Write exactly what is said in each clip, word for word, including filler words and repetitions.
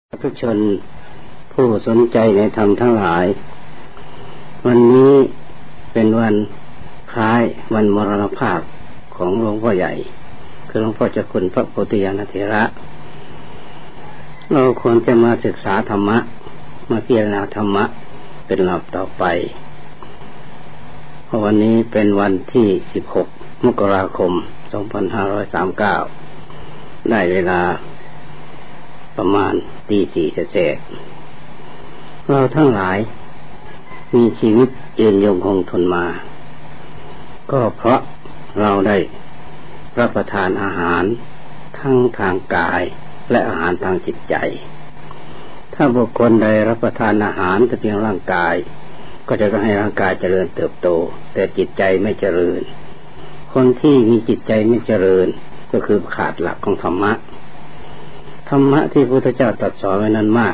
ทุกชนผู้สนใจในธรรมทั้งหลายวันนี้เป็นวันคล้ายวันมรณภาพของหลวงพ่อใหญ่คือหลวงพ่อเจ้าคุณพระโพธิญาณเถระเราควรจะมาศึกษาธรรมะมาพิจารณาธรรมะเป็นลำดับต่อไปเพราะวันนี้เป็นวันที่สิบหกมกราคมสองพันห้าร้อยสามสิบเก้าได้เวลาประมาณตีสี่เศษเราทั้งหลายมีชีวิตยืนยงคงทนมาก็เพราะเราได้รับประทานอาหารทั้งทางกายและอาหารทางจิตใจถ้าบุคคลใดรับประทานอาหารแต่เพียงร่างกายก็จะให้ร่างกายเจริญเติบโตแต่จิตใจไม่เจริญคนที่มีจิตใจไม่เจริญก็คือขาดหลักของธรรมะธรรมะที่พระพุทธเจ้าตรัสสอนไว้นั้นมาก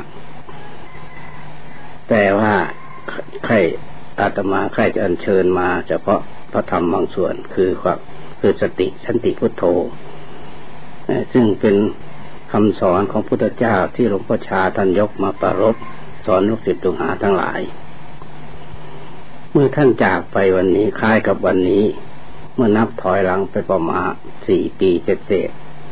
แต่ว่าใครอาตมาใครจะอัญเชิญมาเฉพาะพระธรรมบางส่วนคือความคือสติสันติพุทโธซึ่งเป็นคำสอนของพุทธเจ้าที่หลวงพ่อชาท่านยกมาประรบสอนลูกศิษย์ลูกหาทั้งหลายเมื่อท่านจากไปวันนี้คล้ายกับวันนี้เมื่อนับถอยหลังไปประมาณสี่ปีเศษ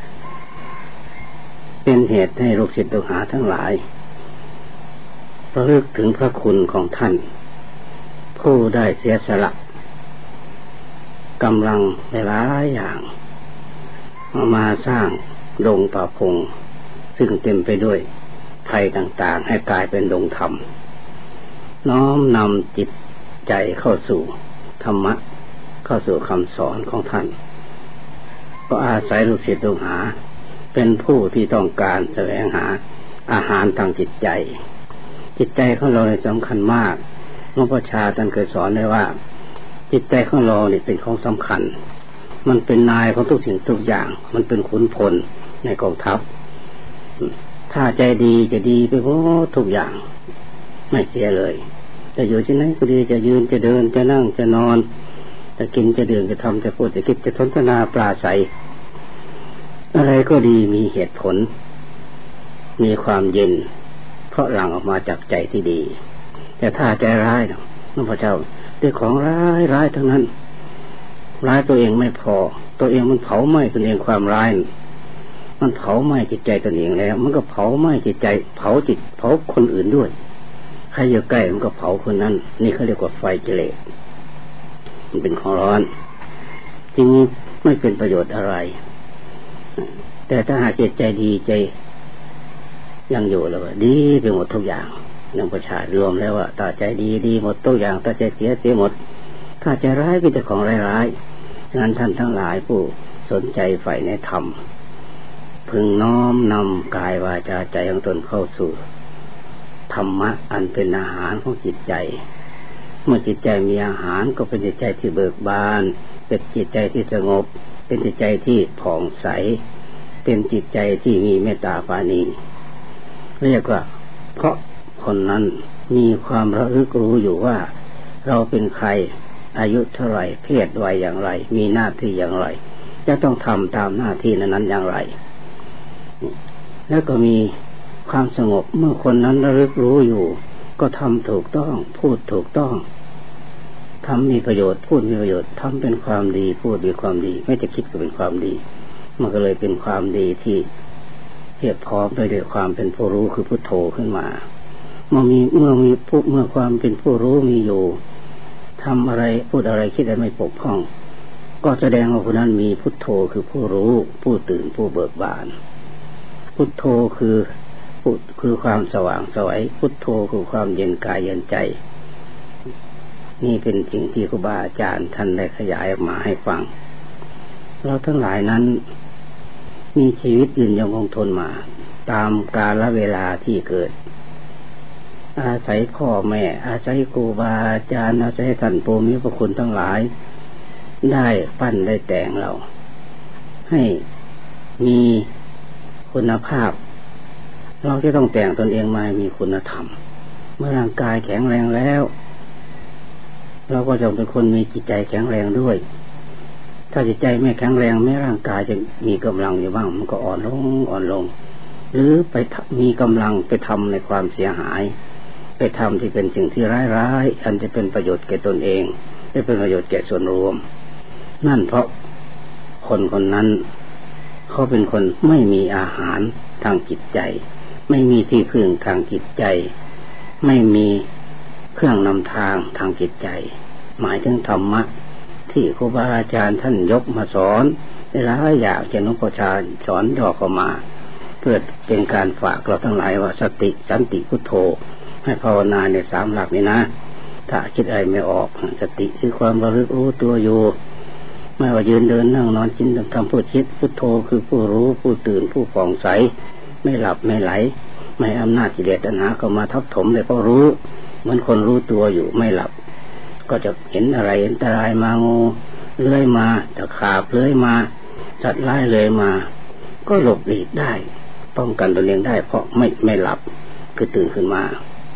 เป็นเหตุให้ลูกศิษย์ลูกหาทั้งหลายระลึกถึงพระคุณของท่านผู้ได้เสียสละกำลังหลายอย่างมาสร้างดงป่าพงซึ่งเต็มไปด้วยภัยต่างๆให้กลายเป็นดงธรรมน้อมนำจิตใจเข้าสู่ธรรมะเข้าสู่คำสอนของท่านก็อาศัยลูกศิษย์ลูกหาเป็นผู้ที่ต้องการแสวงหาอาหารทางจิตใจจิตใจของเราเนี่ยสำคัญมากหลวงพ่อชาท่านเคยสอนไว้ว่าจิตใจของเราเนี่ยเป็นของสำคัญมันเป็นนายของทุกสิ่งทุกอย่างมันเป็นขุนพลในกองทัพถ้าใจดีจะดีไปหมดทุกอย่างไม่เสียเลยจะอยู่ที่ไหนก็ดีจะยืนจะเดินจะนั่งจะนอนจะกินจะดื่มจะทำจะพูดจะคิดจะสนทนาปราศัยอะไรก็ดีมีเหตุผลมีความเย็นเพราะหลั่งออกมาจากใจที่ดีแต่ถ้าใจร้ายหลวงพ่อเจ้าด้วยของร้ายร้ายทั้งนั้นร้ายตัวเองไม่พอตัวเองมันเผาไหม้ตัวเองความร้ายมันเผาไหม้จิตใจตัวเองแล้วมันก็เผาไหม้จิตใจเผาจิตเผาคนอื่นด้วยใครอยู่ใกล้มันก็เผาคนนั้นนี่เขาเรียกว่าไฟกิเลสมันเป็นของร้อนจริงไม่เป็นประโยชน์อะไรแต่ถ้าหากจิตใจดีใจยังอยู่แล้วดีไปหมดทุกอย่างนักประชารวมแล้วว่าตาใจดีดีหมดทุกอย่างตาใจเสียเสียหมดถ้าใจร้ายเป็นแต่ของร้ายๆฉะนั้นท่านทั้งหลายผู้สนใจใฝ่ในธรรมพึงน้อมนำกายวาจาใจของตนเข้าสู่ธรรมะอันเป็นอาหารของจิตใจเมื่อจิตใจมีอาหารก็เป็นจิตใจที่เบิกบานเป็นจิตใจที่สงบเป็นจิตใจที่ผ่องใสเป็นจิตใจที่มีเมตตาปราณีเรียกว่าเพราะคนนั้นมีความระลึกรู้อยู่ว่าเราเป็นใครอายุเท่าไหร่เพศวัยอย่างไรมีหน้าที่อย่างไรจะต้องทำตามหน้าที่นั้นอย่างไรแล้วก็มีความสงบเมื่อคนนั้นระลึกรู้อยู่ก็ทำถูกต้องพูดถูกต้องทำมีประโยชน์พูดมีประโยชน์ทำเป็นความดีพูดมีความดีไม่จะคิดก็เป็นความดีมันก็เลยเป็นความดีที่เพียบพร้อมด้วยด้วยความเป็นผู้รู้คือพุทโธขึ้นมาเมื่อมีเมื่อมีผู้เมื่อความเป็นผู้รู้มีอยู่ทำอะไรพูดอะไรคิดอะไรไม่ปกพร่องก็แสดงว่าคนนั้นมีพุทโธคือผู้รู้ผู้ตื่นผู้เบิกบานพุทโธคือพุทคือความสว่างไสวพุทโธคือความเย็นกายเย็นใจนี่เป็นสิ่งที่ครูบาอาจารย์ท่านได้ขยายออกมาให้ฟังเราทั้งหลายนั้นมีชีวิตยืนยงคงทนมาตามกาลเวลาที่เกิดอาศัยพ่อแม่อาศัยครูบาอาจารย์อาศัยท่านผู้มีพระคุณทั้งหลายได้ปั้นได้แต่งเราให้มีคุณภาพเราจะต้องแต่งตนเองมามีคุณธรรมเมื่อร่างกายแข็งแรงแล้วเราก็จะเป็นคนมีจิตใจแข็งแรงด้วยถ้าจิตใจไม่แข็งแรงแม้ร่างกายจะมีกำลังอยู่บ้างมันก็อ่อนลงอ่อนลงหรือไปมีกำลังไปทำในความเสียหายไปทำที่เป็นสิ่งที่ร้ายๆอันจะเป็นประโยชน์แก่ตนเองไม่เป็นประโยชน์แก่ส่วนรวมนั่นเพราะคนคนนั้นเขาเป็นคนไม่มีอาหารทางจิตใจไม่มีที่พึ่งทางจิตใจไม่มีเครื่องนำทางทางจิตใจหมายถึงธรรมะที่ครูบาอาจารย์ท่านยกมาสอนในหลายอย่างเช่นหลวงพ่อชาสอนย่อเข้ามาเพื่อเป็นการฝากเราทั้งหลายว่าสติสันติพุทโธให้ภาวนาในสามหลักนี้นะถ้าคิดอะไรไม่ออกสติคือความระลึกรู้ตัวอยู่ไม่ว่ายืนเดินนั่งนอนกินทำพูดคิดพุทโธคือผู้รู้ผู้ตื่นผู้ผ่องใสไม่หลับไม่ไหลไม่อำนาจกิเลสตัณหาเข้ามาทับถมเลยก็รู้เหมือนคนรู้ตัวอยู่ไม่หลับก็จะเห็นอะไรอันตรายมางูเลื้อยมาตะขาบเลื้อยมาสัตว์ร้ายเลื้อยมาก็หลบหลีกได้ป้องกันตัวเองได้เพราะไม่ไม่หลับคือตื่นขึ้นมา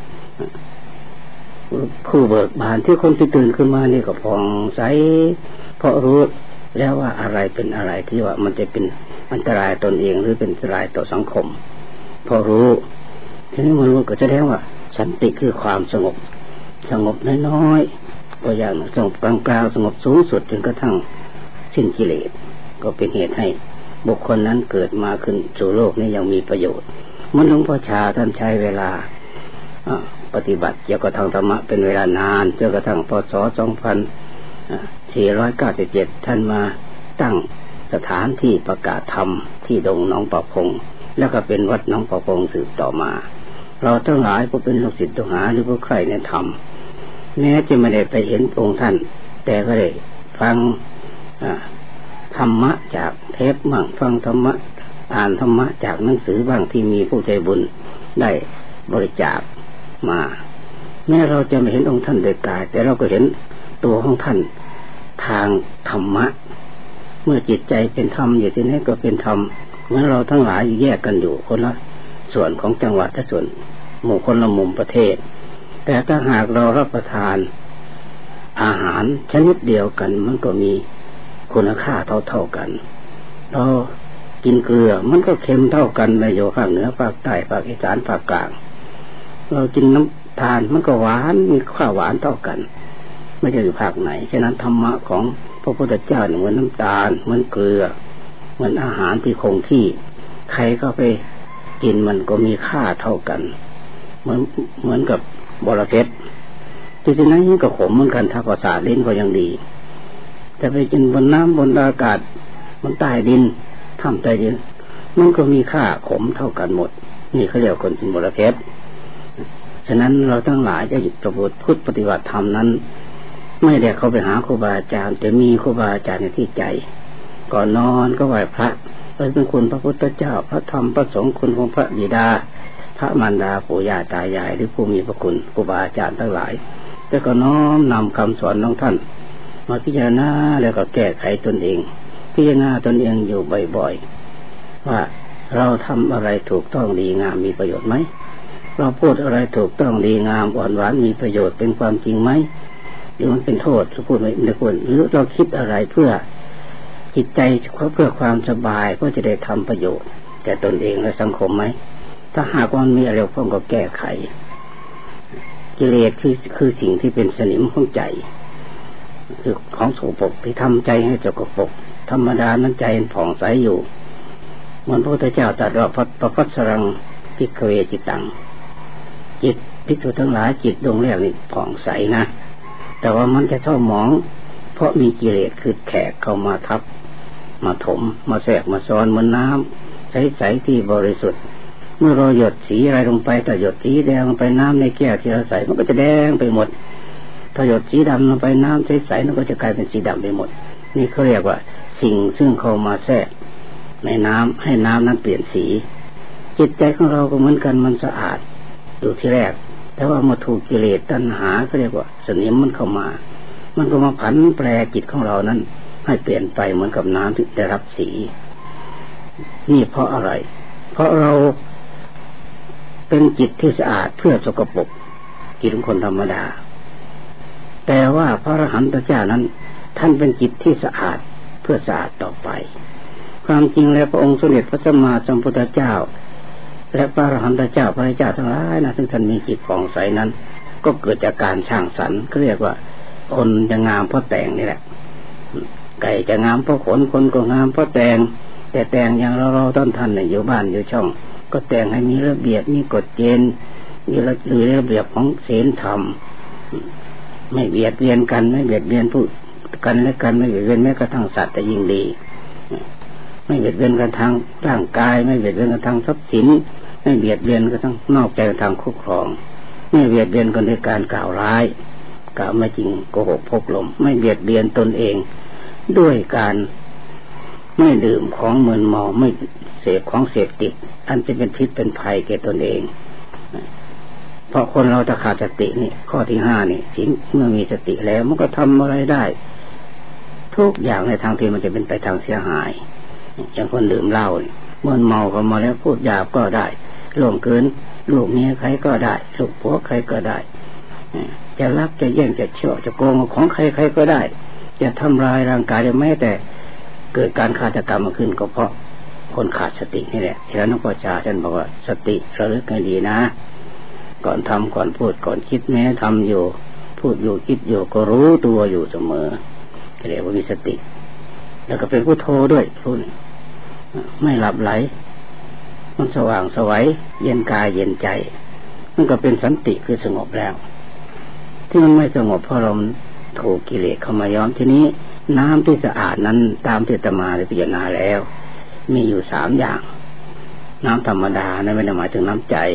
ผู้เบิกบานที่คนที่ตื่นขึ้นมานี่ก็ผ่องใสเพราะรู้แล้วว่าอะไรเป็นอะไรที่ว่ามันจะเป็นอันตรายตนเองหรือเป็นอันตรายต่อสังคมพอรู้ทีนี้มันรู้ก็จะแสดงว่าสันติคือความสงบสงบน้อยๆตัวอย่างสงบกลางๆสงบสูงสุดจนกระทั่งสิ้นกิเลสก็เป็นเหตุให้บุคคลนั้นเกิดมาขึ้นสู่โลกนี้ยังมีประโยชน์มันหลวงพ่อชาท่านใช้เวลาปฏิบัติเกี่ยวกับทางธรรมะเป็นเวลานานจนกระทั่งพ.ศ. สองพันสี่ร้อยเก้าสิบเจ็ดท่านมาตั้งสถานที่ประกาศธรรมที่ดงหนองปะพงแล้วก็เป็นวัดหนองปะพงสืบต่อมาเราทั้งหลายผู้เป็นลูกศิษย์ลูกหาหรือผู้ใคร่ในธรรมแม้จะไม่ได้ไปเห็นองค์ท่านแต่ก็ได้ฟังธรรมะจากเทปบ้างฟังธรรมะอ่านธรรมะจากหนังสือบ้างที่มีผู้ใจบุญได้บริจาคมาแม้เราจะไม่เห็นองค์ท่านโดยกายแต่เราก็เห็นตัวของท่านทางธรรมะเมื่อจิตใจเป็นธรรมอยู่ที่นี้ก็เป็นธรรมเมื่อเราทั้งหลายแยกกันอยู่คนละส่วนของจังหวัดและส่วนหมู่คนละมุมประเทศแต่ถ้าหากเรารับประทานอาหารชนิดเดียวกันมันก็มีคุณค่าเท่าๆกันเรากินเกลือมันก็เค็มเท่ากันในโยภาคเหนือภาคใต้ภาคอีสานภาคกลางเรากินน้ำตาลมันก็หวานมีข้าวหวานเท่ากันไม่ใช่อยู่ภาคไหนฉะนั้นธรรมะของพระพุทธเจ้าเหมือนน้ำตาลเหมือนเกลือเหมือนอาหารที่คงที่ใครก็ไปกินมันก็มีค่าเท่ากันเหมือนเหมือนกับบรเพชรที่ที่นั้นก็ขมเหมือนกันถ้าประสาทลิ้นก็ยังดีแต่ไปกินบนน้ำบนอากาศบนใต้ดินถ้ำใต้ดินมันก็มีค่าขมเท่ากันหมดนี่เขาเรียกคนกินบรเพชรฉะนั้นเราทั้งหลายจะหยุดประพฤติพุทธปฏิบัติธรรมนั้นไม่ได้เข้าไปหาครูบาอาจารย์แต่มีครูบาอาจารย์ในที่ใจก่อนนอนก็ไหว้พระเป็นคุณพระพุทธเจ้าพระธรรมพระสงฆ์คุณของพระบิดาพระมารดาปู่ย่าตายายหรือผู้มีพระคุณครูบาอาจารย์ทั้งหลายแล้วก็น้อมนำคำสอนของท่านมาพิจารณาแล้วก็แก้ไขตนเองพิจารณาตนเองอยู่บ่อยๆว่าเราทำอะไรถูกต้องดีงามมีประโยชน์ไหมเราพูดอะไรถูกต้องดีงามอ่อนหวานมีประโยชน์เป็นความจริงไหมหรือมันเป็นโทษถ้าพูดไม่ได้ควรหรือเราคิดอะไรเพื่อจิตใจเพื่อความสบายก็จะได้ทำประโยชน์แก่ตนเองและสังคมไหมถ้าหากว่ามีอะไรพ้องก็แก้ไขกิเลสคือคือสิ่งที่เป็นสนิมของใจคือของสกปรกที่ทำใจให้สกปรกธรรมดานั้นใจผ่องใสอยู่เหมือนพระพุทธเจ้าตรัสว่าปัปปัสสรังภิกขเวจิตังจิตภิกษุทั้งหลายจิตดวงแรกนี่ผ่องใสนะแต่ว่ามันจะเศร้าหมองเพราะมีกิเลสคือแขกเข้ามาทับมาถมมาแทรกมาซ้อนเหมือนน้ำใสๆที่บริสุทธิ์เมื่อเราหยดสีอะไรลงไปแต่หยดสีแดงลงไปน้ำในแก้วที่เราใส่มันก็จะแดงไปหมดถ้าหยดสีดำลงไปน้ำใสๆมันก็จะกลายเป็นสีดำไปหมดนี่เขาเรียกว่าสิ่งซึ่งเข้ามาแทรกในน้ำให้น้ำนั้นเปลี่ยนสีจิตใจของเราก็เหมือนกันมันสะอาดดูที่แรกแต่ว่ามาถูกกิเลสตัณหาเขาเรียกว่าสนิมมันเข้ามามันก็มาผันแปรจิตของเรานั้นให้เปลี่ยนไปเหมือนกับน้ำที่ได้รับสีนี่เพราะอะไรเพราะเราเป็นจิตที่สะอาดเพื่อสกปรกจิตของคนธรรมดาแต่ว่าพระอรหันตเจ้านั้นท่านเป็นจิตที่สะอาดเพื่อสะอาดต่อไปความจริงแล้วพระองค์สมเด็จพระสัมมาสัมพุทธเจ้าและพระอรหันตเจ้าพระเจ้าทั้งหลายนะซึ่งท่านมีจิตผ่องใสนั้นก็เกิดจากการสร้างสรรค์เขาเรียกว่าคนจะงามเพราะแต่งนี่แหละไก่จะงามเพราะขนคนก็งามเพราะแต่งแต่แต่งอย่างเราเราต้นท่านเนี่ยอยู่บ้านอยู่ช่องก็แต่งให้มีระเบียบมีกฎเกณฑ์มีหรือระเบียบของศีลธรรมไม่เบียดเบียนกันไม่เบียดเบียนผู้กันและกันไม่เบียดเบียนแม้กระทั่งสัตว์แต่ยิ่งดีไม่เบียดเบียนกันทางร่างกายไม่เบียดเบียนกันทางทรัพย์สินไม่เบียดเบียนกันทางนอกใจกันทางคู่ครองไม่เบียดเบียนกันด้วยการกล่าวร้ายกล่าวไม่จริงโกหกพกลมไม่เบียดเบียนตนเองด้วยการไม่ดื่มของมึนเมาไม่เสพของเสพติดอันจะเป็นพิษเป็นภัยแก่ตนเองเพราะคนเราจะขาดสตินี่ข้อที่ห้านี่สิ่งเมื่อมีสติแล้วมันก็ทำอะไรได้ทุกอย่างในทางที่มันจะเป็นไปทางเสียหายอย่างคนดื่มเหล้าเมื่อเมาเข้ามาแล้วพูดหยาบก็ได้ล่วงเกินลูกเมียใครก็ได้ลูกผัวใครก็ได้จะรักจะแย่งจะเชื่อจะโกงของใครใครก็ได้จะทำลายร่างกายได้แม้แต่เกิดการฆาตกรรมมาขึ้นก็เพราะคนขาดสตินี่แหละฉะนั้นหลวงพ่อชาท่านบอกว่าสติระลึกให้ดีนะก่อนทำก่อนพูดก่อนคิดแม้ทำอยู่พูดอยู่คิดอยู่ก็รู้ตัวอยู่เสมอเรียกว่ามีสติแล้วก็เป็นพุทโธด้วยพูดไม่หลับไหลมันสว่างสวัยเย็นกายเย็นใจมันก็เป็นสันติคือสงบแล้วที่มันไม่สงบเพราะเราถูกกิเลสเข้ามาย้อมทีนี้น้ำที่สะอาดนั้นตามที่อาตมาได้พิจารณาแล้วมีอยู่สามอย่างน้ำธรรมดานั้นไม่ได้หมายถึงน้ำใจ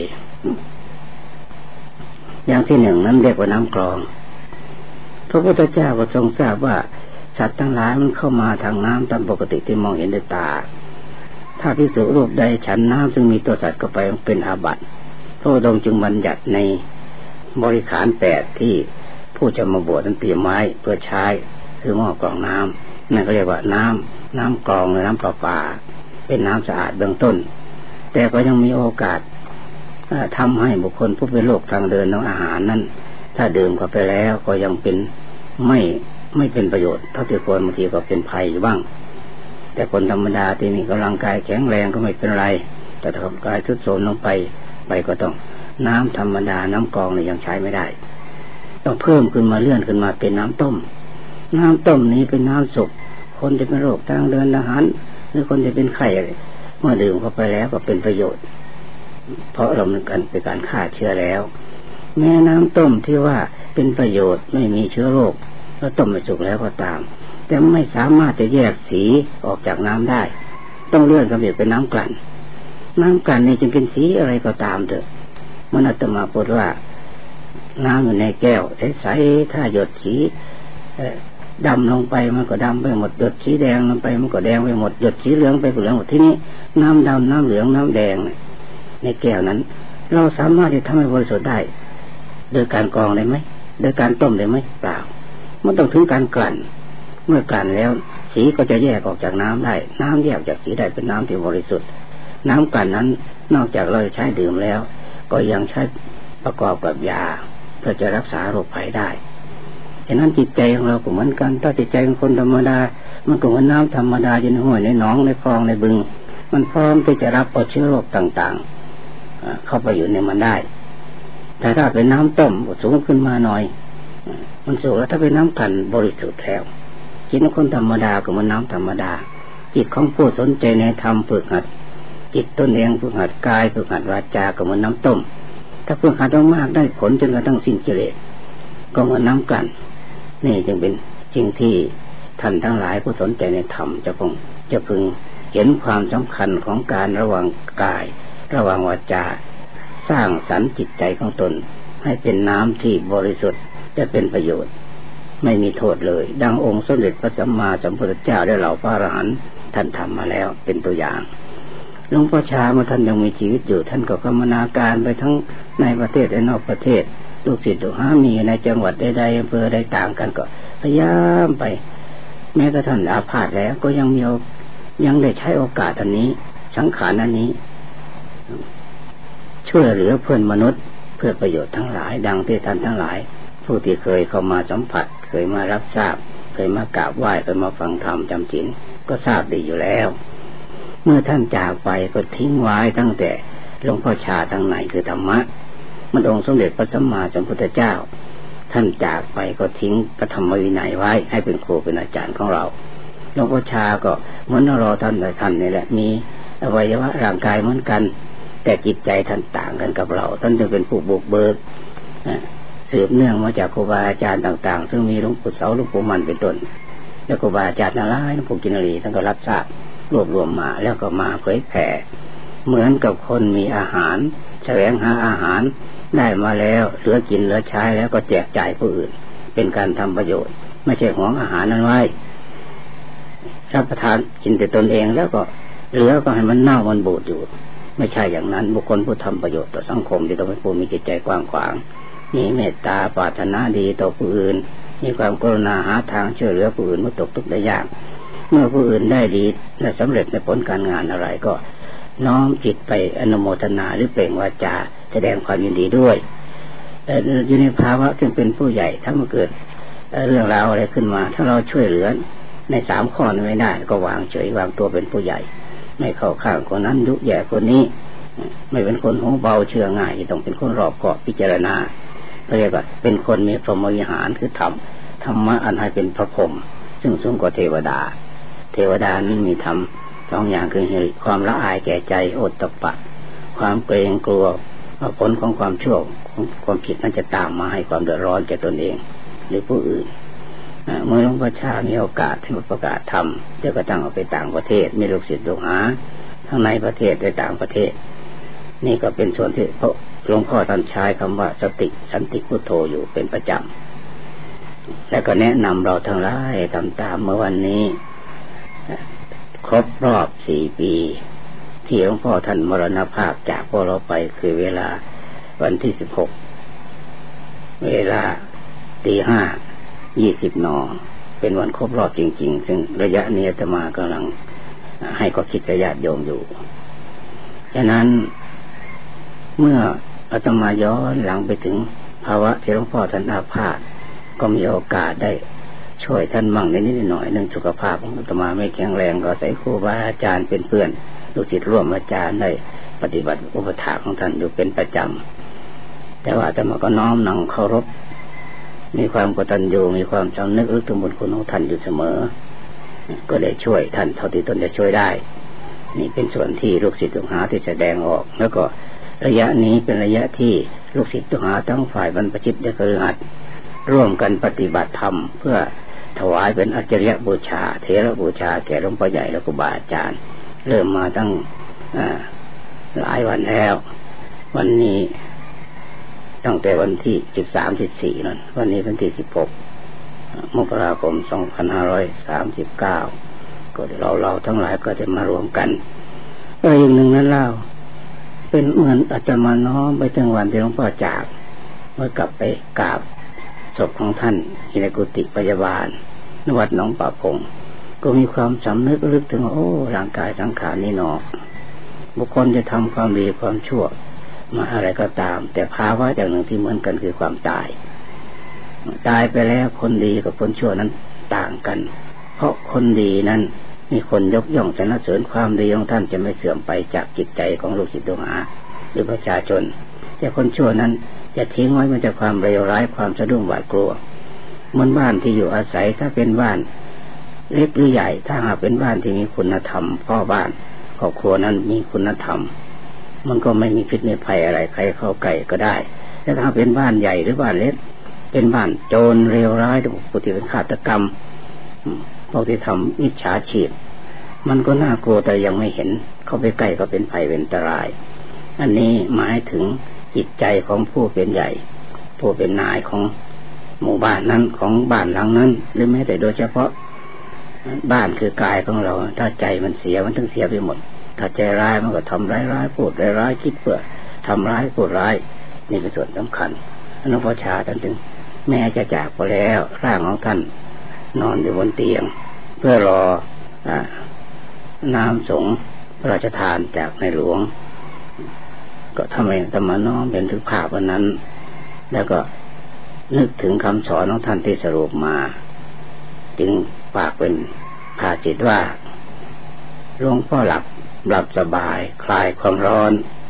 อย่างที่หนึ่งนั้นเรียกว่าน้ำกรองพระพุทธเจ้าก็ทรงทราบว่าสัตว์ทั้งหลายมันเข้ามาทางน้ำตามปกติที่มองเห็นด้วยตาถ้าภิกษุรูปใดฉันน้ำซึ่งมีตัวสัตว์เข้าไปเป็นอาบัติพระองค์จึงบัญญัติในบริขารแปดที่ผู้จะมาบวชนั้นเตรียมไว้เพื่อใช้คือหม้อกรองน้ำนั่นก็เรียกว่าน้ำน้ำกรองหรือน้ำประปาเป็นน้ำสะอาดเบื้องต้นแต่ก็ยังมีโอกาสทำให้บุคคลผู้เป็นโรคทางเดินของอาหารนั้นถ้าดื่มเข้าไปแล้วก็ยังเป็นไม่ไม่เป็นประโยชน์เท่าที่ควรบางทีก็เป็นภัยบ้างแต่คนธรรมดาที่มีกำลังกายแข็งแรงก็ไม่เป็นไรแต่ถ้ากายทรุดโทรมลงไปไปก็ต้องน้ำธรรมดาน้ำกรองเนี่ยยังใช้ไม่ได้ต้องเพิ่มขึ้นมาเลื่อนขึ้นมาเป็นน้ำต้มน้ำต้มนี้เป็นน้ำสุกคนจะเป็นโรคทางเดินอาหารหรือคนจะเป็นไข้เมื่อดื่มเข้าไปแล้วก็เป็นประโยชน์เพราะเราเป็นการเป็นการฆ่าเชื้อแล้วแม้น้ำต้มที่ว่าเป็นประโยชน์ไม่มีเชื้อโรคแล้วต้มไม่สุกแล้วก็ตามแต่ไม่สามารถจะแยกสีออกจากน้ำได้ต้องเลื่อนกำเนิดเป็นน้ำกลั่นน้ำกลั่นนี่จึงเป็นสีอะไรก็ตามเถอะมันอาตมาพูดว่าน้ำอยู่ในแก้วใสๆถ้าหยดสีดำลงไปมันก็ดำไปหมดหยดสีแดงลงไปมันก็แดงไปหมดหยดสีเหลืองไปก็เหลืองหมดที่นี้น้ำดำน้ำเหลืองน้ำแดงในแก้วนั้นเราสามารถจะทำให้บริสุทธิ์ได้โดยการกรองได้ไหมโดยการต้มได้ไหมเปล่ามันต้องถึงการกลั่นเมื่อกลั่นแล้วสีก็จะแยกออกจากน้ำได้น้ำแยกจากสีได้เป็นน้ำที่บริสุทธิ์น้ำกลั่นนั้นนอกจากเราจะใช้ดื่มแล้วก็ยังใช้ประกอบกับยาเพื่อจะรักษาโรคภัยได้ฉะนั้นจิตใจของเราก็เหมือนกันถ้าจิตใจของคนธรรมดามันก็เหมือนน้ำธรรมดาอยู่ในห้วยในหนองในคลองในบึงมันพร้อมที่จะรับเอาเชื้อโรคต่างๆเข้าไปอยู่ในมันได้แต่ถ้าเป็นน้ำต้มสูงขึ้นมาหน่อยมันสูงแล้วถ้าเป็นน้ำกลั่นบริสุทธิ์แล้วจิตของคนธรรมดาก็เหมือนน้ำธรรมดาจิตของผู้สนใจในธรรมฝึกหัดจิตตนเองฝึกหัดกายฝึกหัดวาจาก็เหมือนน้ำต้มถ้าฝึกหัดมากๆได้ผลจนกระทั่งสิ้นกิเลสก็เหมือนน้ำกลั่นนี่จึงเป็นสิ่งที่ท่านทั้งหลายผู้สนใจในธรรมจะคงจะพึงเห็นความสำคัญของการระวังกายระวังวาจาสร้างสรรค์จิตใจของตนให้เป็นน้ำที่บริสุทธิ์จะเป็นประโยชน์ไม่มีโทษเลยดังองค์สมเด็จพระสัมมาสัมพุทธเจ้าได้เหล่าพระอรหันต์ท่านทำมาแล้วเป็นตัวอย่างหลวงพ่อชาเมื่อท่านยังมีชีวิตอยู่ท่านก็กรรมนาการไปทั้งในประเทศและนอกประเทศลูกศิษย์ลูกหามีในจังหวัดใดๆอำเภอใดต่างกันก็พยายามไปแม้กระทั่งอาพาธแล้วก็ยังมียังได้ใช้โอกาสอันนี้สังขารอันนี้ช่วยเหลือเพื่อนมนุษย์เพื่อประโยชน์ทั้งหลายดังที่ท่านทั้งหลายผู้ที่เคยเข้ามาสัมผัสเคยมารับทราบเคยมากราบไหว้เคยมาฟังธรรมจำศีลก็ทราบดีอยู่แล้วเมื่อท่านจากไปก็ทิ้งไว้ตั้งแต่หลวงพ่อชาทางไหนคือธรรมะมันองค์สมเด็จพระสัมมาสัมพุทธเจ้าท่านจากไปก็ทิ้งพระธรรมวินัยไว้ให้เป็นครูเป็นอาจารย์ของเราหลวงพ่อชาก็เหมือนเราท่านแต่ท่านนี่แหละมีอวัยวะร่างกายเหมือนกันแต่จิตใจท่านต่างกันกับเราท่านจึงเป็นผู้บุกเบิกสืบเนื่องมาจากครูบาอาจารย์ต่างๆซึ่งมีหลวงปู่เสาหลวงปู่มันเป็นต้นแล้วครูบาอาจารย์นาลายณ์หลวงปู่กินรีท่านก็รับทราบรวบรวมมาแล้วก็มาเผยแผ่เหมือนกับคนมีอาหารแสวงหาอาหารได้มาแล้วเหลือกินเหลือใช้แล้วก็แจกจ่ายผู้อื่นเป็นการทำประโยชน์ไม่ใช่หวงอาหารนั้นไว้รับประทานกินแต่ตนเองแล้วก็เหลือก็ให้มันเน่ามันบูดอยู่ไม่ใช่อย่างนั้นบุคคลผู้ทำประโยชน์ต่อสังคมที่ต้องเป็นผู้มีจิตใจกว้างขวางมีเมตตาปรารถนาดีต่อผู้อื่นมีความกรุณาหาทางช่วยเหลือผู้อื่นเมื่อตกทุกข์ได้ยากเมื่อผู้อื่นได้ดีและสำเร็จในผลการงานอะไรก็น้อมจิตไปอนุโมทนาหรือเปล่งวาจาแสดงความยินดีด้วยอยู่ในภาวะซึ่งเป็นผู้ใหญ่ถ้ามันเกิดเรื่องราวอะไรขึ้นมาถ้าเราช่วยเหลือในสามข้อนี้ไม่ได้ก็วางเฉยวางตัวเป็นผู้ใหญ่ไม่เข้าข้างคนนั้นยุแย่คนนี้ไม่เป็นคนหูเบาเชื่อง่ายต้องเป็นคนรอบคอบพิจารณาเรียกว่าเป็นคนมีพรหมวิหารคือธรรมธรรมะอันให้เป็นพระพรหมซึ่งสูงกว่าเทวดาเทวดานี้มีธรรมสองอย่างคือความละอายแก่ใจโอตตัปปะความเกรงกลัวผลของความชั่วของความผิดนั้นจะตามมาให้ความเดือดร้อนแก่ตนเองหรือผู้อื่นเมื่อหลวงพ่อชามีโอกาสที่จะประกาศธรรมจะกระตั้งออกไปต่างประเทศมีลูกศิษย์ลูกหาทั้งในประเทศและต่างประเทศนี่ก็เป็นส่วนที่หลวงพ่อท่านใช้คำว่าสติสันติพุทโธอยู่เป็นประจำและก็แนะนำเราทั้งหลายทำตามเมื่อวันนี้ครบรอบสี่ปีที่หลวงพ่อท่านมรณภาพจากพวกเราไปคือเวลาวันที่สิบหกเวลาตีห้ายี่สิบนเป็นวันครบรอบจริงๆซึ่งระยะนี้อาตมากำลังให้ข้อคิดกับญาติโยมอยู่ฉะนั้นเมื่ออาตมาย้อนหลังไปถึงภาวะที่หลวงพ่อท่านอาพาธก็มีโอกาสได้ช่วยท่านมั่งนิดๆหน่อยๆเนื่องสุขภาพของอาตมาไม่แข็งแรงก็ใส่ครูบาอาจารย์เป็นเพื่อนลูกศิษย์ร่วมอาจารย์ได้ปฏิบัติอุปถากของท่านอยู่เป็นประจำแต่ว่าอาตมาก็น้อมนำเคารพมีความกตัญญูมีความจำนึกรึกถึงบุญคุณของท่านอยู่เสมอก็ได้ช่วยท่านเท่าที่ตนจะช่วยได้นี่เป็นส่วนที่ลูกศิษย์ลูกหาที่แสดงออกแล้วก็ระยะนี้เป็นระยะที่ลูกศิษย์ลูกหาทั้งฝ่ายบรรพชิตและคฤหัสถ์ร่วมกันปฏิบัติธรรมเพื่อถวายเป็นอัจฉริยบูชาเถรบูชาแก่หลวงพ่อใหญ่และครูบาอาจารย์เริ่มมาตั้งหลายวันแล้ววันนี้ตั้งแต่วันที่สิบสามสิบสี่นั่นวันนี้วันที่สิบหกมกราคมสองพันห้าร้อยสามสิบเก้าก็เราเราทั้งหลายก็จะมารวมกันก็อย่างหนึ่งนั้นเล่าเป็นเหมือนอาจจะมาน้อมไปถึงวันที่หลวงพ่อจากเมื่อกลับไปกราบศพของท่านที่ในกุฏิพยาบาลนวัดหนองป่าพงก็มีความสำนึกลึกถึงโอ้ร่างกายสังขารนี่หนอบุคคลจะทำความดีความชั่วมาอะไรก็ตามแต่ภาวะอย่างหนึ่งที่เหมือนกันคือความตายตายไปแล้วคนดีกับคนชั่วนั้นต่างกันเพราะคนดีนั้นมีคนยกย่องสรรเสริญความดีของท่านจะไม่เสื่อมไปจากจิตใจของลูกศิษย์ลูกหาหรือประชาชนแต่คนชั่วนั้นจะทิ้งไว้มันจะความเลวร้ายความสะดุ้งหวาดกลัวเหมือนบ้านที่อยู่อาศัยถ้าเป็นบ้านเล็กหรือใหญ่ถ้าหากเป็นบ้านที่มีคุณธรรมพ่อบ้านครอบครัวนั้นมีคุณธรรมมันก็ไม่มีพิษในภัยอะไรใครเข้าใกล้ก็ได้แต่ถ้าเป็นบ้านใหญ่หรือบ้านเล็กเป็นบ้านโจรเลวร้ายผู้ที่เป็นฆาตกรรมพวกที่ทำมิจฉาชีพมันก็น่ากลัวแต่ยังไม่เห็นเข้าไปใกล้ก็เป็นภัยเป็นอันตรายอันนี้หมายถึงจิตใจของผู้เป็นใหญ่ผู้เป็นนายของหมู่บ้านนั้นของบ้านหลังนั้นหรือแม้แต่โดยเฉพาะบ้านคือกายของเราถ้าใจมันเสียมันต้องเสียไปหมดถ้าใจร้ายมันก็ทำร้ายร้ายพูดร้ายร้ายคิดเพื่อทำร้ายพูดร้ายนี่เป็นส่วนสำคัญหลวงพ่อชาท่านถึงแม้จะจากไปแล้วร่างของท่านนอนอยู่บนเตียงเพื่อรออ่าน้ำสงฆ์พระราชทานจากในหลวงก็ทำไมธรรมน้อมเป็นถึงภาพวันนั้นแล้วก็นึกถึงคำสอนของท่านที่สรุปมาจึงฝากเป็นภาษิตว่าหลวงพ่อหลับหลับสบายคลายความร้อน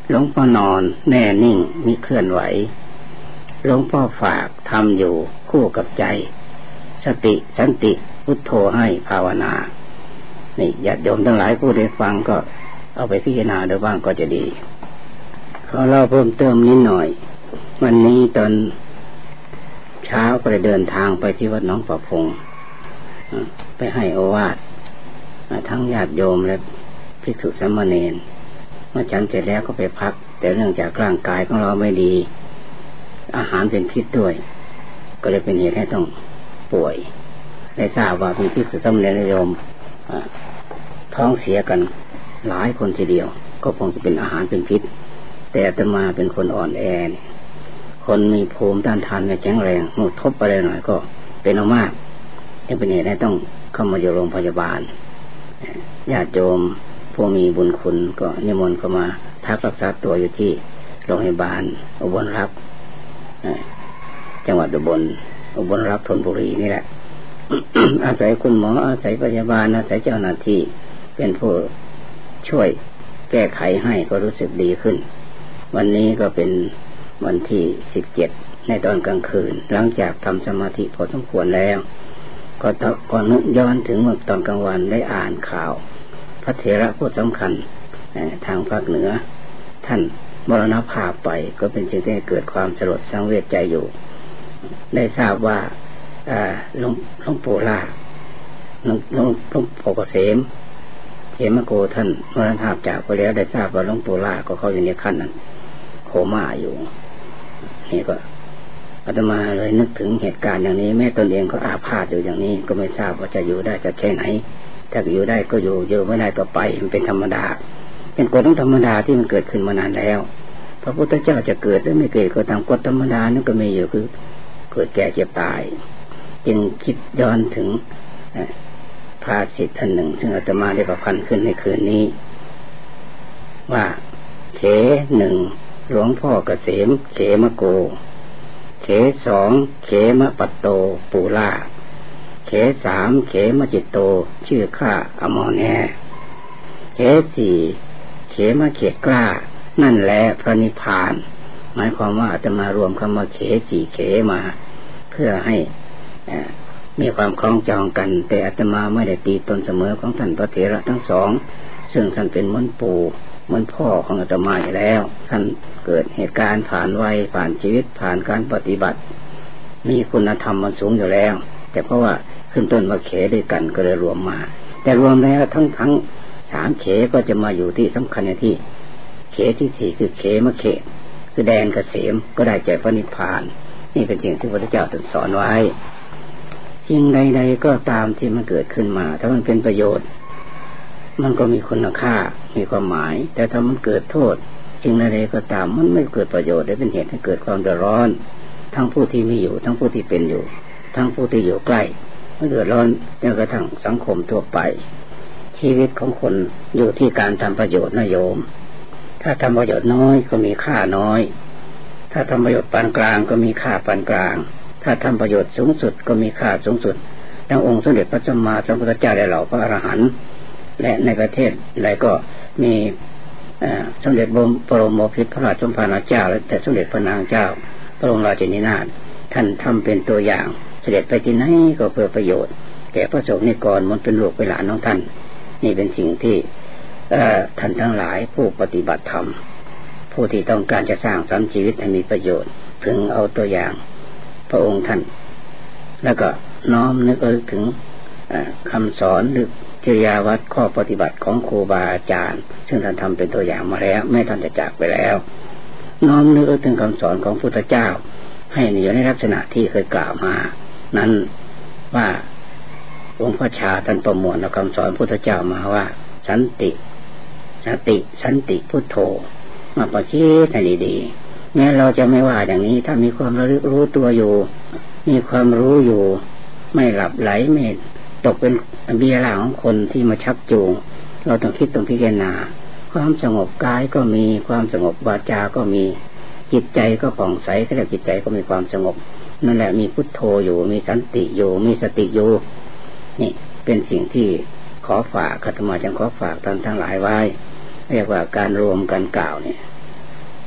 หลวงพ่อนอนแน่นิ่งมิเคลื่อนไหวหลวงพ่อฝากทำอยู่คู่กับใจสติสันติพุทโธให้ภาวนานี่ญาติโยมทั้งหลายผู้ได้ฟังก็เอาไปพิจารณาดูบ้างก็จะดีขอเล่าเพิ่มเติมนิดหน่อยวันนี้ตอนเช้าก็ได้เดินทางไปที่วัดหนองประพงไปให้โอวาททั้งญาติโยมและภิกษุสามเณรเมื่อฉันเสร็จแล้วก็ไปพักแต่เนื่องจากร่างกายของเราไม่ดีอาหารเป็นพิษด้วยก็เลยเป็นเหตุให้ต้องป่วยได้ทราบว่ามีภิกษุสามเณรโยมท้องเสียกันหลายคนทีเดียวก็คงจะเป็นอาหารเป็นพิษแต่อาตมาเป็นคนอ่อนแอคนมีภูมิต้านทานไม่แข็งแรงหมดทบอะไรหน่อยก็เป็นเอามากยังเป็นเหตุให้ต้องเข้ามาอยู่โรงพยาบาลญาติโยมผู้มีบุญคุณก็นิมนต์เข้ามาพักรักษาตัวอยู่ที่โรงพยาบาลอุบลรักษ์จังหวัดอุบลอุบลรักษ์ธนบุรีนี่แหละ อาศัยคุณหมออาศัยพยาบาลอาศัยเจ้าหน้าที่เป็นผู้ช่วยแก้ไขให้ก็รู้สึกดีขึ้นวันนี้ก็เป็นวันที่สิบเจ็ดในตอนกลางคืนหลังจากทำสมาธิพอสมควรแล้วก็ก่อนนึกย้อนถึงเมื่อตอนกลางวันได้อ่านข่าวพระเถระผู้สำคัญทางภาคเหนือท่านมรณภาพไปก็เป็นสิ่งที่เกิดความสลดสังเวชใจอยู่ได้ทราบว่าหลวงหลวงปู่ล่าหลวงหลวงหลวงปู่เกษมเขมโกท่านมรณภาพจากไปแล้วได้ทราบว่าหลวงปู่ล่าก็เขาอยู่ในขั้นนั้นโคม่าอยู่นี่ก็อาตมาเลยนึกถึงเหตุการณ์อย่างนี้แม่ตนเองก็อาพาธอยู่อย่างนี้ก็ไม่ทราบว่าจะอยู่ได้จะแค่ไหนถ้าอยู่ได้ก็อยู่อยู่ไม่ได้ก็ไปมันเป็นธรรมดาเป็นกฎของธรรมดาที่มันเกิดขึ้นมานานแล้วพระพุทธเจ้าจะเกิดหรือไม่เกิดก็ตามกฎธรรมดานั่นก็มีอยู่คือเกิดแก่เจ็บตายจึงคิดย้อนถึงภาษิตท่านหนึ่งซึ่งอาตมาได้ประพันธ์ขึ้นในคืนนี้ว่าเขหนึ่งหลวงพ่อเกษมเขมโกเขสองเขมปัตโตปูล่าเขสามเขมจิตโตชื่อข้าอมรแอเขสี่เขมเขกล้านั่นแหละพระนิพพานหมายความว่าอาตมารวมคำว่าเขสี่เขมาเพื่อให้มีความคล้องจองกันแต่อาตมาไม่ได้ตีตนเสมอของท่านพระเถระทั้งสองซึ่งท่านเป็นเหมือนปู่เหมือนพ่อของอาตมาอยู่แล้วท่านเกิดเหตุการณ์ผ่านวัยผ่านชีวิตผ่านการปฏิบัติมีคุณธรรมมันสูงอยู่แล้วแต่เพราะว่าขึ้นต้นมาเขด้วยกันก็เลยรวมมาแต่รวมแล้วทั้งทั้งสามเขก็จะมาอยู่ที่สำคัญในที่เขที่สี่คือเขมเขคือแดนเกษมก็ได้แก่พระนิพพานนี่เป็นสิ่งที่พระพุทธเจ้าตรัสสอนไว้สิ่งใดๆก็ตามที่มันเกิดขึ้นมาถ้ามันเป็นประโยชน์มันก็มีคุณค่ามีความหมายแต่ถ้ามันเกิดโทษสิ่งใดๆก็ตามมันไม่เกิดประโยชน์ได้เป็นเหตุให้เกิดความเดือดร้อนทั้งผู้ที่มีอยู่ทั้งผู้ที่เป็นอยู่ทั้งผู้ที่อยู่ใกล้มันเดือดร้อนจนกระทั่งสังคมทั่วไปชีวิตของคนอยู่ที่การทำประโยชน์นะโยมถ้าทำประโยชน์น้อยก็มีค่าน้อยถ้าทำประโยชน์ปานกลางก็มีค่าปานกลางถ้าทำประโยชน์สูงสุดก็มีค่าสูงสุดดังองค์สมเด็จพระสัมมาสัมพุทธเจ้าและเหล่าพระอรหันต์และในประเทศใดก็มีสมเด็จบรมโอภิษพระราชสมภารเจ้าและแต่สมเด็จพระนางเจ้าพระบรมราชินีนาถท่านทำเป็นตัวอย่างเสด็จไปที่ไหนก็เพื่อประโยชน์แก่พระสงฆ์นิกรมันเป็นลูกเป็นหลานของท่านนี่เป็นสิ่งที่ท่านทั้งหลายผู้ปฏิบัติธรรมผู้ที่ต้องการจะสร้างสรรค์ชีวิตให้มีประโยชน์ถึงเอาตัวอย่างพระองค์ท่านแล้วก็น้อมนึกถึงคำสอนหรือจริยาวัดข้อปฏิบัติของครูบาอาจารย์ซึ่งท่านทำเป็นตัวอย่างมาแล้วแม้ท่านจะจากไปแล้วน้อมนึกถึงคำสอนของพุทธเจ้าให้อยู่ในลักษณะที่เคยกล่าวมานั้นว่าองค์พระชาท่านประมวลเอาคำสอนพุทธเจ้ามาว่าสันติสติสันติพุทโธมาประคิดให้ดีๆแม้เราจะไม่ว่าอย่างนี้ถ้ามีความระลึกรู้ตัวอยู่มีความรู้อยู่ไม่หลับไหลไม่ตกเป็นเบี้ยล่างของคนที่มาชักจูงเราต้องคิดต้องพิจารณาความสงบกายก็มีความสงบวาจาก็มีจิตใจก็ผ่องใสแต่จิตใจก็มีความสงบนั่นแหละมีพุทโธอยู่มีสันติอยู่มีสติอยู่นี่เป็นสิ่งที่ขอฝากอาตมาจึงขอฝากท่านทั้งหลายไว้เรียกว่าการรวมกันกล่าวเนี่ย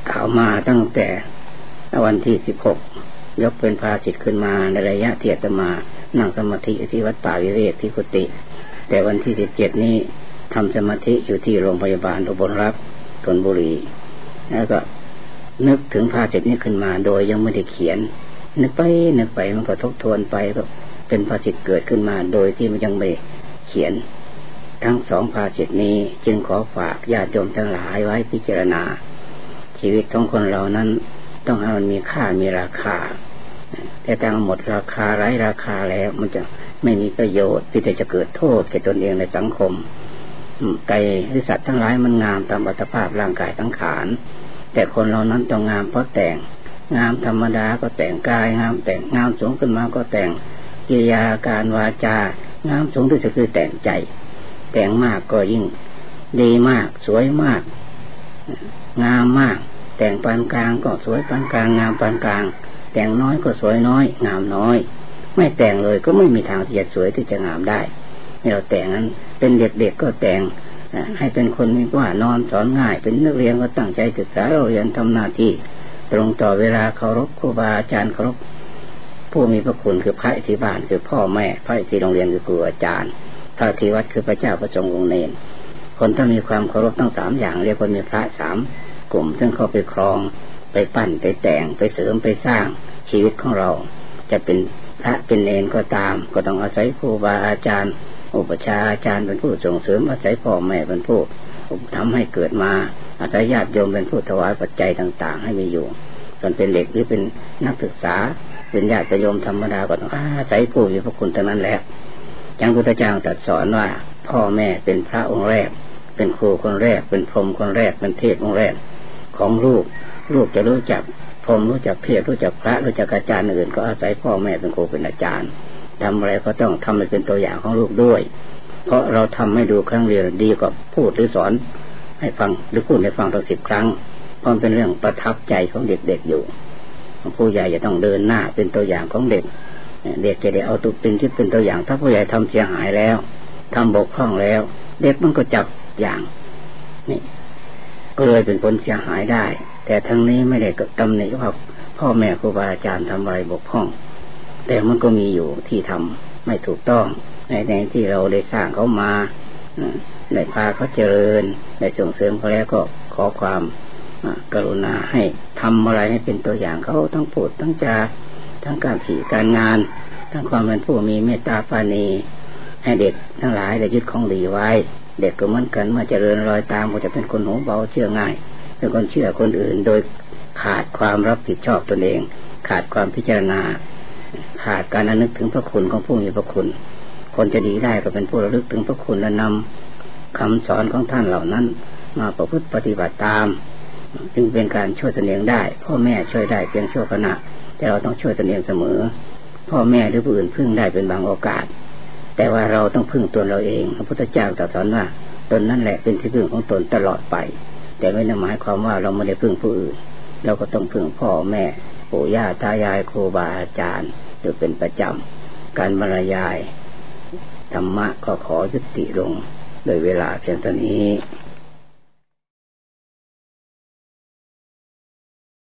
กล่าวมาตั้งแต่วันที่สิบหกยกเป็นภาสิทธิ์ขึ้นมาในระยะเทียตมานั่งสมาธิที่วัดป่าวิเวกที่กุฏิแต่วันที่สิบเจ็ดนี้ทำสมาธิอยู่ที่โรงพยาบาลอุบลรัตน์ธนบุรีแล้วก็นึกถึงภาสิทธิ์นี้ขึ้นมาโดยยังไม่ได้เขียนนึกไปนึกไปมันก็ทบทวนไปก็เป็นภาสิทธิ์เกิดขึ้นมาโดยที่มันยังไม่เขียนทั้งสองภาสิทธิ์นี้จึงขอฝากญาติโยมทั้งหลายไว้พิจารณาชีวิตของคนเรานั้นต้องให้มันมีค่ามีราคาแต่ถ้าหมดราคาไร้ราคาแล้วมันจะไม่มีประโยชน์ที่จะเกิดโทษแก่ตนเองในสังคมไก่หรือสัตว์ทั้งหลายมันงามตามอัตภาพร่างกายสังขารแต่คนเรานั้นต้องงามเพราะแต่งงามธรรมดาก็แต่งกายงามแต่งงามสูงขึ้นมาก็แต่งกิริยาการวาจากามสูงที่สุดคือแต่งใจแต่งมากก็ยิ่งดีมากสวยมากงามมากแต่งปานกลางก็สวยปานกลางงามปานกลางแต่งน้อยก็สวยน้อยงามน้อยไม่แต่งเลยก็ไม่มีทางที่จะสวยที่จะงามได้เราแต่งนั้นเป็นเด็กๆก็แต่งให้เป็นคนมีว่านอนสอนง่ายเป็นนักเรียนก็ตั้งใจศึกษาเราเรียนทำหน้าที่ตรงต่อเวลาเคารพครูบาอาจารย์เคารพผู้มีพระคุณคือพระที่บ้านคือพ่อแม่พระที่โรงเรียนคือครูอาจารย์พระที่วัดคือพระเจ้าพระสงฆ์องค์เนรคนถ้ามีความเคารพทั้งสามอย่างเรียกว่ามีพระสามกลุ่มซึ่งเข้าไปครองไปปั้นไปแต่งไปเสริมไปสร้างชีวิตของเราจะเป็นพระเป็นเนรก็ตามก็ต้องอาศัยครูบาอาจารย์อุปชฌาย์อาจารย์เป็นผู้ส่งเสริมอาศัยพ่อแม่เป็นผู้ทำให้เกิดมาอาศัยญาติโยมเป็นผู้ถวายปัจจัยต่างๆให้มีอยู่ส่วนเป็นเด็กหรือเป็นนักศึกษาเป็นญาติโยมธรรมดาก็ต้องอาศัยผู้มีพระคุณเท่านั้นแหละอย่างพุทธเจ้าตรัสสอนว่าพ่อแม่เป็นพระองค์แรกเป็นครูคนแรกเป็นพรหมคนแรกเป็นเทพองค์แรกของลูกลูกจะรู้จักพรหมรู้จักเทพรู้จักพระรู้จักอาจารย์อื่นก็อาศัยพ่อแม่เป็นครูเป็นอาจารย์ทำอะไรก็ต้องทำให้เป็นตัวอย่างของลูกด้วยเพราะเราทำให้ดูครั้งเดียวดีกว่าพูดหรือสอนให้ฟังหรือพูดให้ฟังตั้งสิบครั้งเพราะเป็นเรื่องประทับใจของเด็กๆอยู่ผู้ใหญ่จะต้องเดินหน้าเป็นตัวอย่างของเด็กเด็กจะได้เอาตัวเป็นที่เป็นตัวอย่างถ้าผู้ใหญ่ทำเสียหายแล้วทำบกพร่องแล้วเด็กมันก็จับอย่างนี่ก็เลยเป็นผลเสียหายได้แต่ทั้งนี้ไม่ได้ตำหนิว่าพ่อแม่ครูบาอาจารย์ทำอะไรบกพร่องแต่มันก็มีอยู่ที่ทำไม่ถูกต้องในในที่เราได้สร้างเขามาได้พาเขาเจริญได้ส่งเสริมเขาแล้วก็ขอความกรุณาให้ทำอะไรให้เป็นตัวอย่างเขาทั้งพูดทั้งจาทั้งการสื่อการงานทั้งความเป็นผู้มีเมตตาปราณีให้เด็กทั้งหลายได้ยึดของดีไว้เด็กก็เหมือนกันเมื่อเจริญรอยตามก็จะเป็นคนหูเบาเชื่อง่ายเป็นคนเชื่อคนอื่นโดยขาดความรับผิดชอบตนเองขาดความพิจารณาขาดการระลึกถึงพระคุณของผู้มีพระคุณคนจะดีได้ก็เป็นผู้ระลึกถึงพระคุณและนำคำสอนของท่านเหล่านั้นมาประพฤติปฏิบัติตามจึงเป็นการช่วยตนเองได้พ่อแม่ช่วยได้เพียงชั่วขณะแต่เราต้องช่วยตนเองเสมอพ่อแม่หรือผู้อื่นพึ่งได้เป็นบางโอกาสแต่ว่าเราต้องพึ่งตนเราเองพระพุทธเจ้าตรัสสอนว่าตนนั่นแหละเป็นที่พึ่งของตนตลอดไปแต่ไม่ได้หมายความว่าเราไม่ได้พึ่งผู้อื่นเราก็ต้องพึ่งพ่อแม่ปู่ย่าตายายครูบาอาจารย์โดยเป็นประจำการบรรยายธรรมะก็ขอยุติลงโดยเวลาเพียงเท่านี้